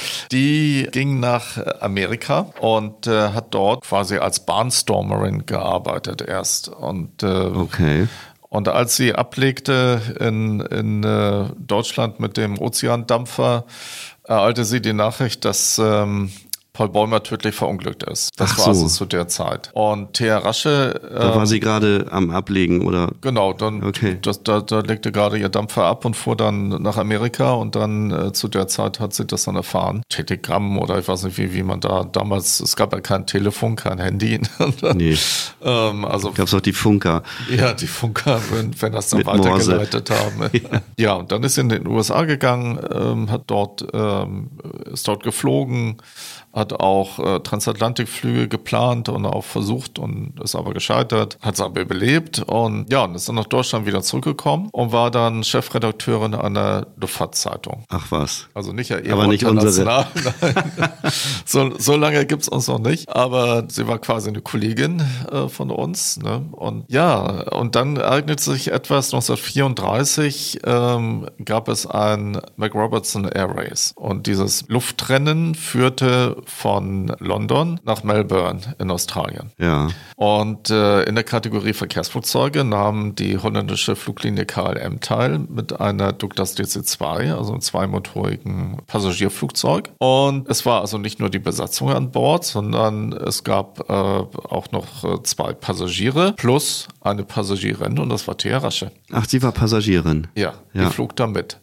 Die ging nach Amerika und äh, hat dort quasi als Barnstormerin gearbeitet erst. Und, äh, okay. Und als sie ablegte in, in äh, Deutschland mit dem Ozeandampfer, ereilte sie die Nachricht, dass ähm, Paul Bäumer tödlich verunglückt ist. Das Ach war so. also zu der Zeit. Und Thea Rasche... Da war ähm, sie gerade am Ablegen, oder? Genau, dann okay. das, da, da legte gerade ihr Dampfer ab und fuhr dann nach Amerika und dann äh, zu der Zeit hat sie das dann erfahren. Telegramm oder ich weiß nicht, wie, wie man da damals, es gab ja kein Telefon, kein Handy. Nee. ähm, also Gab es auch die Funker. Ja, die Funker, wenn, wenn das dann Mit weitergeleitet Morse. haben. ja. ja, und dann ist sie in den U S A gegangen, ähm, hat dort, ähm, ist dort geflogen, hat auch äh, Transatlantikflüge geplant und auch versucht und ist aber gescheitert, hat es aber überlebt und ja, und ist dann nach Deutschland wieder zurückgekommen und war dann Chefredakteurin einer Luftfahrtzeitung. Ach was. Also nicht ja aber nicht unsere. Nein. so, so lange gibt es uns noch nicht, aber sie war quasi eine Kollegin äh, von uns. Ne? Und ja, und dann ereignete sich etwas, neunzehnhundertvierunddreißig ähm, gab es ein McRobertson Air Race und dieses Luftrennen führte von London nach Melbourne in Australien. Ja. Und äh, in der Kategorie Verkehrsflugzeuge nahm die holländische Fluglinie K L M teil mit einer Douglas D C zwei, also einem zweimotorigen Passagierflugzeug. Und es war also nicht nur die Besatzung an Bord, sondern es gab äh, auch noch äh, zwei Passagiere plus eine Passagierin und das war Thea Rasche. Ach, sie war Passagierin. Ja, die Ja. flog da mit.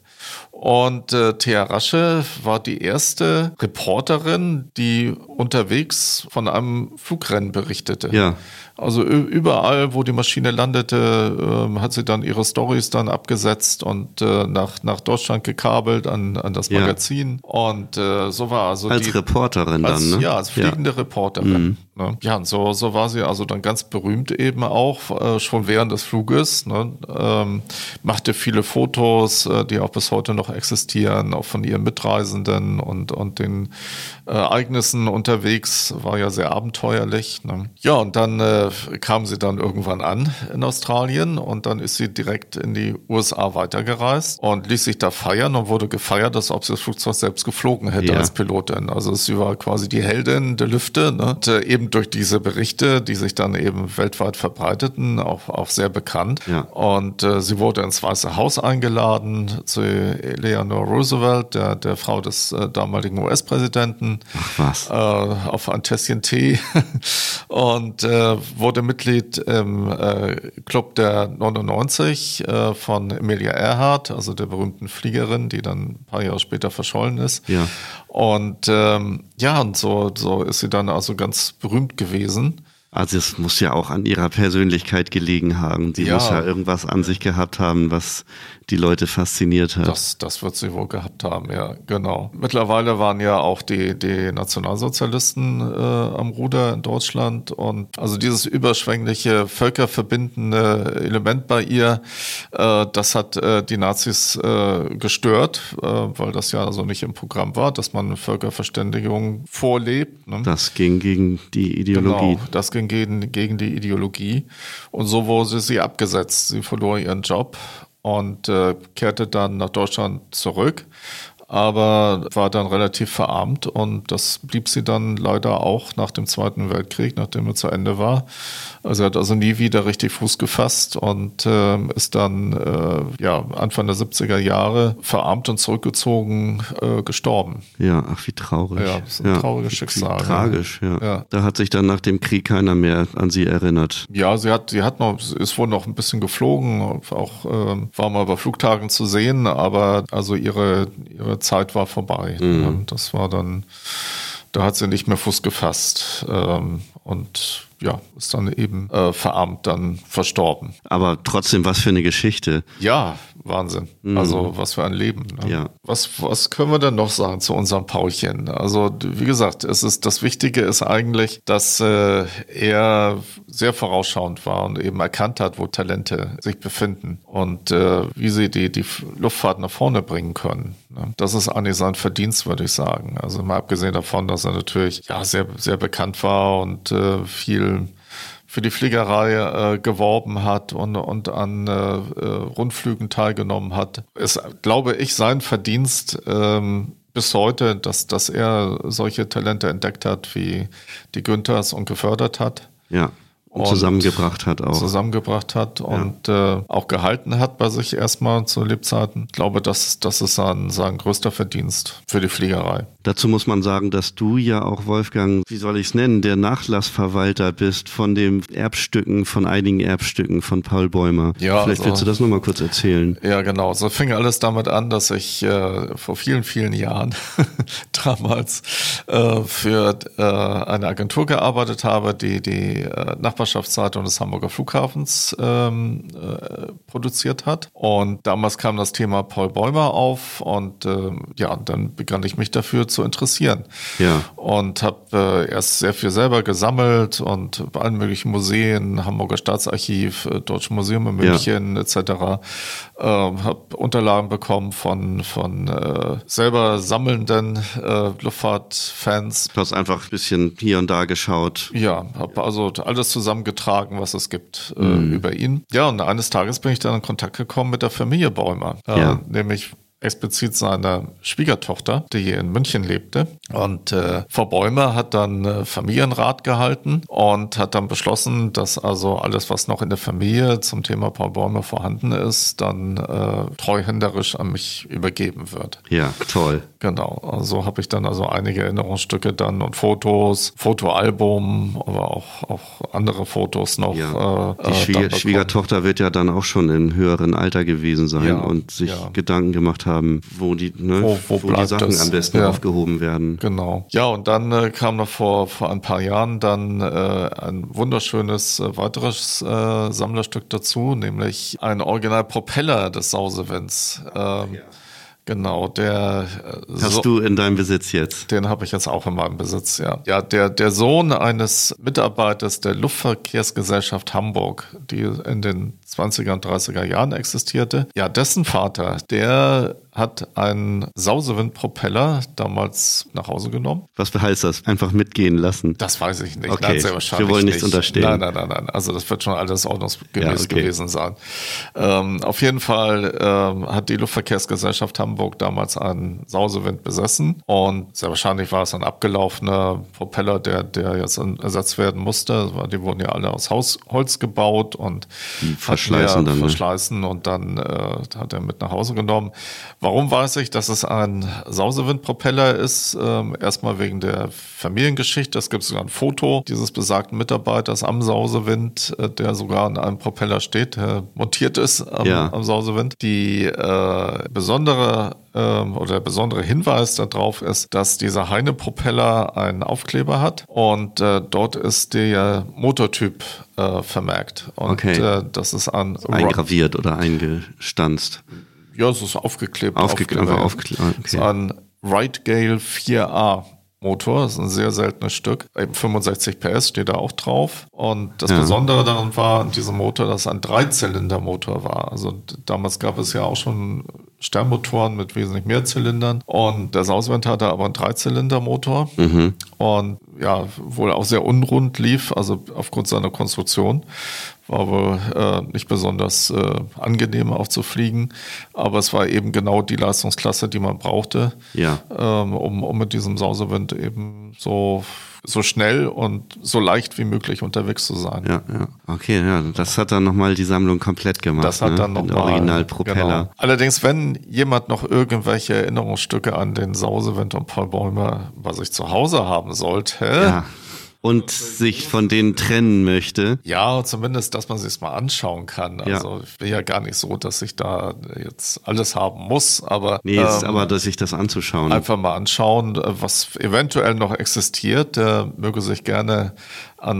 Und äh, Thea Rasche war die erste Reporterin, die unterwegs von einem Flugrennen berichtete. Ja. Also ü- überall, wo die Maschine landete, äh, hat sie dann ihre Storys dann abgesetzt und äh, nach, nach Deutschland gekabelt an, an das Ja. Magazin. Und äh, so war also Als die... Reporterin Als, dann, ne? ja, als fliegende Reporterin. Mhm. Ne? Ja, und so, so war sie also dann ganz berühmt eben auch, äh, schon während des Fluges. Ne? Ähm, machte viele Fotos, äh, die auch bis heute noch existieren, auch von ihren Mitreisenden und, und den äh, Ereignissen unterwegs. War ja sehr abenteuerlich. Ne? Ja, und dann äh, kam sie dann irgendwann an in Australien und dann ist sie direkt in die U S A weitergereist und ließ sich da feiern und wurde gefeiert, als ob sie das Flugzeug selbst geflogen hätte Ja. als Pilotin. Also sie war quasi die Heldin der Lüfte. Ne? Und, äh, eben durch diese Berichte, die sich dann eben weltweit verbreiteten, auch, auch sehr bekannt. Ja. Und äh, sie wurde ins Weiße Haus eingeladen zu Eleanor Roosevelt, der, der Frau des äh, damaligen U S-Präsidenten. Ach was. Äh, auf ein Tässchen Tee und äh, wurde Mitglied im äh, Club der neunundneunzig äh, von Amelia Earhart, also der berühmten Fliegerin, die dann ein paar Jahre später verschollen ist. Ja. Und ähm, ja, und so, so ist sie dann also ganz berühmt gewesen. Also es muss ja auch an ihrer Persönlichkeit gelegen haben. Sie ja. muss ja irgendwas an sich gehabt haben, was die Leute fasziniert hat. Das, das wird sie wohl gehabt haben, ja, genau. Mittlerweile waren ja auch die, die Nationalsozialisten äh, am Ruder in Deutschland und also dieses überschwängliche, völkerverbindende Element bei ihr, äh, das hat äh, die Nazis äh, gestört, äh, weil das ja also nicht im Programm war, dass man eine Völkerverständigung vorlebt. Ne? Das ging gegen die Ideologie. Genau, das ging gegen, gegen die Ideologie und so wurde sie abgesetzt. Sie verlor ihren Job und äh, kehrte dann nach Deutschland zurück, aber war dann relativ verarmt und das blieb sie dann leider auch nach dem Zweiten Weltkrieg, nachdem er zu Ende war. Also er hat also nie wieder richtig Fuß gefasst und äh, ist dann äh, ja, Anfang der siebziger Jahre verarmt und zurückgezogen äh, gestorben. Ja, ach wie traurig. Ja, das ist ein ja, trauriges Schicksal. Tragisch, ja. ja. Da hat sich dann nach dem Krieg keiner mehr an sie erinnert. Ja, sie hat, sie hat noch, ist wohl noch ein bisschen geflogen, auch äh, war mal bei Flugtagen zu sehen, aber also ihre, ihre Zeit war vorbei. Mhm. Das war dann, da hat sie nicht mehr Fuß gefasst ähm, und ja, ist dann eben äh, verarmt, dann verstorben. Aber trotzdem, was für eine Geschichte. Ja, Wahnsinn. Mhm. Also was für ein Leben. Ne? Ja. Was, was können wir denn noch sagen zu unserem Paulchen? Also wie gesagt, es ist das Wichtige ist eigentlich, dass äh, er sehr vorausschauend war und eben erkannt hat, wo Talente sich befinden und äh, wie sie die, die Luftfahrt nach vorne bringen können. Ne? Das ist eigentlich sein Verdienst, würde ich sagen. Also mal abgesehen davon, dass er natürlich ja sehr, sehr bekannt war und äh, viel für die Fliegerei äh, geworben hat und, und an äh, Rundflügen teilgenommen hat, ist, glaube ich, sein Verdienst ähm, bis heute, dass, dass er solche Talente entdeckt hat, wie die Günthers und gefördert hat. Ja. Und zusammengebracht hat auch. Zusammengebracht hat ja. und äh, auch gehalten hat bei sich erstmal zu Lebzeiten. Ich glaube, das, das ist sein, sein größter Verdienst für die Fliegerei. Dazu muss man sagen, dass du ja auch, Wolfgang, wie soll ich es nennen, der Nachlassverwalter bist von den Erbstücken, von einigen Erbstücken von Paul Bäumer. Ja, Vielleicht also, willst du das nochmal kurz erzählen. Ja, genau. So fing alles damit an, dass ich äh, vor vielen, vielen Jahren damals äh, für äh, eine Agentur gearbeitet habe, die die äh, Nachbarschaftszeitung des Hamburger Flughafens ähm, äh, produziert hat. Und damals kam das Thema Paul Bäumer auf und äh, ja, dann begann ich mich dafür zu interessieren. Ja. Und habe äh, erst sehr viel selber gesammelt und bei allen möglichen Museen, Hamburger Staatsarchiv, äh, Deutsches Museum in München ja. et cetera. Äh, habe Unterlagen bekommen von, von äh, selber sammelnden äh, Luftfahrtfans. Du hast einfach ein bisschen hier und da geschaut. Ja, habe also alles zusammengetragen, was es gibt äh, mhm. über ihn. Ja, und eines Tages bin ich dann in Kontakt gekommen mit der Familie Bäumer, äh, ja. nämlich explizit seiner Schwiegertochter, die hier in München lebte. Und äh, Frau Bäumer hat dann äh, Familienrat gehalten und hat dann beschlossen, dass also alles, was noch in der Familie zum Thema Paul Bäumer vorhanden ist, dann äh, treuhänderisch an mich übergeben wird. Ja, toll. Genau, also habe ich dann also einige Erinnerungsstücke dann und Fotos, Fotoalbum, aber auch, auch andere Fotos noch. Ja. Äh, die Schwieger- Schwiegertochter wird ja dann auch schon im höheren Alter gewesen sein ja, und sich ja. Gedanken gemacht haben, wo die, ne, wo, wo, wo die Sachen das? am besten ja. aufgehoben werden. Genau. Ja, und dann äh, kam noch vor, vor ein paar Jahren dann äh, ein wunderschönes äh, weiteres äh, Sammlerstück dazu, nämlich ein Original-Propeller des Sausewinds. Ähm, ja. Genau, der hast so, du in deinem Besitz jetzt? Den habe ich jetzt auch in meinem Besitz, ja. Ja, der der Sohn eines Mitarbeiters der Luftverkehrsgesellschaft Hamburg, die in den zwanziger und dreißiger Jahren existierte. Ja, dessen Vater, der hat einen Sausewind-Propeller damals nach Hause genommen. Was heißt das? Einfach mitgehen lassen? Das weiß ich nicht. Okay. Nein, sehr wahrscheinlich Wir wollen nichts nicht. unterstellen. Nein, nein, nein, nein. Also das wird schon alles ordnungsgemäß ja, okay. gewesen sein. Ähm, auf jeden Fall ähm, hat die Luftverkehrsgesellschaft Hamburg damals einen Sausewind besessen und sehr wahrscheinlich war es ein abgelaufener Propeller, der, der jetzt ersetzt werden musste. Die wurden ja alle aus Haus, Holz gebaut und die verschleißen dann. Verschleißen und dann äh, hat er mit nach Hause genommen. Warum weiß ich, dass es ein Sausewindpropeller ist? Ähm, erstmal wegen der Familiengeschichte. Es gibt sogar ein Foto dieses besagten Mitarbeiters am Sausewind, äh, der sogar an einem Propeller steht, der montiert ist am, ja. am Sausewind. Die äh, besondere ähm, oder der besondere Hinweis darauf ist, dass dieser Heine-Propeller einen Aufkleber hat und äh, dort ist der Motortyp äh, vermerkt. Und okay. äh, das ist ein eingraviert oder eingestanzt. Ja, es ist aufgeklebt. Aufgeklebt, einfach aufgeklebt. Okay. Es ist ein Wright Gale vier A Motor, das ist ein sehr seltenes Stück. Eben fünfundsechzig P S steht da auch drauf. Und das ja. Besondere daran war an diesem Motor, dass es ein Dreizylindermotor war. Also damals gab es ja auch schon Sternmotoren mit wesentlich mehr Zylindern. Und der Sausewind hatte aber einen Dreizylindermotor. Mhm. Und ja, wohl auch sehr unrund lief, also aufgrund seiner Konstruktion. War wohl äh, nicht besonders äh, angenehm auch zu fliegen, aber es war eben genau die Leistungsklasse, die man brauchte, ja. ähm, um, um mit diesem Sausewind eben so so schnell und so leicht wie möglich unterwegs zu sein. Ja, ja. Okay, ja, das hat dann nochmal die Sammlung komplett gemacht. Das hat ne? dann nochmal Originalpropeller. Genau. Allerdings, wenn jemand noch irgendwelche Erinnerungsstücke an den Sausewind und Paul Bäumer bei sich zu Hause haben sollte, ja. und sich von denen trennen möchte. Ja, zumindest, dass man sich mal anschauen kann. Also ja. ich will ja gar nicht so, dass ich da jetzt alles haben muss, aber nee, es ist ähm, aber, dass sich das anzuschauen. Einfach mal anschauen, was eventuell noch existiert. Der möge sich gerne an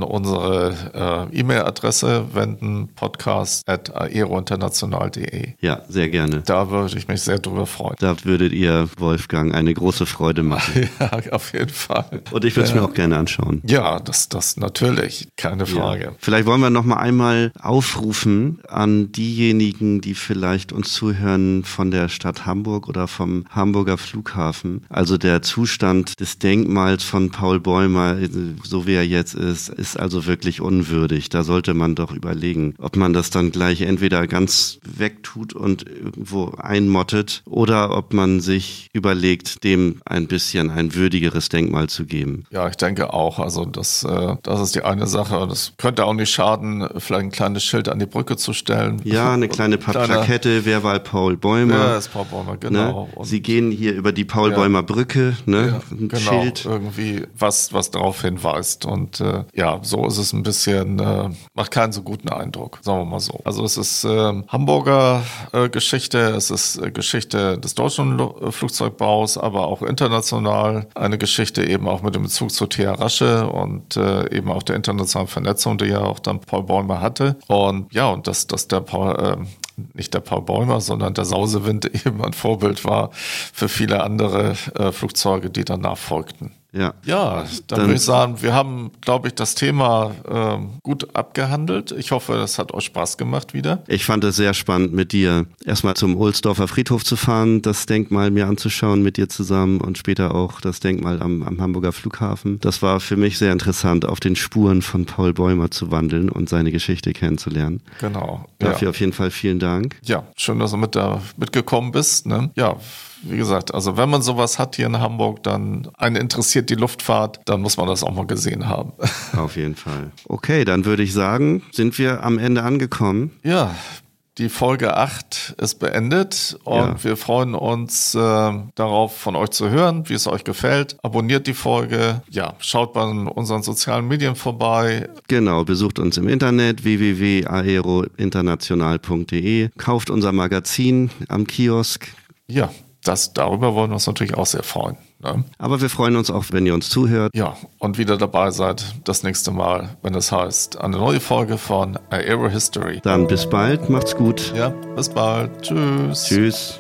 unsere äh, E-Mail-Adresse wenden, podcast at aerointernational punkt de. Ja, sehr gerne. Da würde ich mich sehr drüber freuen. Da würdet ihr Wolfgang eine große Freude machen. Ja, auf jeden Fall. Und ich würde es ja. mir auch gerne anschauen. Ja, das, das natürlich, keine Frage. Ja. Vielleicht wollen wir noch mal einmal aufrufen an diejenigen, die vielleicht uns zuhören von der Stadt Hamburg oder vom Hamburger Flughafen. Also der Zustand des Denkmals von Paul Bäumer, so wie er jetzt ist, ist also wirklich unwürdig. Da sollte man doch überlegen, ob man das dann gleich entweder ganz wegtut und irgendwo einmottet oder ob man sich überlegt, dem ein bisschen ein würdigeres Denkmal zu geben. Ja, ich denke auch. Also das, äh, das ist die eine Sache. Das könnte auch nicht schaden, vielleicht ein kleines Schild an die Brücke zu stellen. Ja, eine kleine Plakette, wer war Paul Bäumer? Ja, ist Paul Bäumer, genau. Ne? Sie gehen hier über die Paul ja. Bäumer Brücke, ne? Ja, ein genau, Schild. Irgendwie was, was darauf hinweist. Und äh, ja, so ist es ein bisschen, äh, macht keinen so guten Eindruck, sagen wir mal so. Also es ist äh, Hamburger äh, Geschichte, es ist äh, Geschichte des deutschen Lu- Flugzeugbaus, aber auch international eine Geschichte eben auch mit dem Bezug zu T H Rasche und äh, eben auch der internationalen Vernetzung, die ja auch dann Paul Bäumer hatte. Und ja, und dass, dass der Paul, äh, nicht der Paul Bäumer, sondern der Sausewind eben ein Vorbild war für viele andere äh, Flugzeuge, die danach folgten. Ja, ja dann, dann würde ich sagen, wir haben, glaube ich, das Thema ähm, gut abgehandelt. Ich hoffe, das hat euch Spaß gemacht wieder. Ich fand es sehr spannend, mit dir erstmal zum Ohlsdorfer Friedhof zu fahren, das Denkmal mir anzuschauen mit dir zusammen und später auch das Denkmal am, am Hamburger Flughafen. Das war für mich sehr interessant, auf den Spuren von Paul Bäumer zu wandeln und seine Geschichte kennenzulernen. Genau. Dafür ja. auf jeden Fall vielen Dank. Ja, schön, dass du mit da mitgekommen bist. Ne? Ja, wie gesagt, also wenn man sowas hat hier in Hamburg, dann einen interessiert die Luftfahrt, dann muss man das auch mal gesehen haben. Auf jeden Fall. Okay, dann würde ich sagen, sind wir am Ende angekommen. Ja, die Folge acht ist beendet und ja. wir freuen uns äh, darauf, von euch zu hören, wie es euch gefällt. Abonniert die Folge, ja, schaut bei unseren sozialen Medien vorbei. Genau, besucht uns im Internet w w w punkt aerointernational punkt de, kauft unser Magazin am Kiosk. Ja, das, darüber wollen wir uns natürlich auch sehr freuen. Ne? Aber wir freuen uns auch, wenn ihr uns zuhört. Ja, und wieder dabei seid das nächste Mal, wenn es heißt, eine neue Folge von Aero History. Dann bis bald, macht's gut. Ja, bis bald. Tschüss. Tschüss.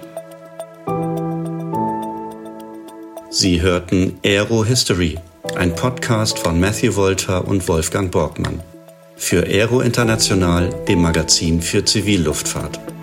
Sie hörten Aero History, ein Podcast von Matthew Wolter und Wolfgang Borgmann. Für Aero International, dem Magazin für Zivilluftfahrt.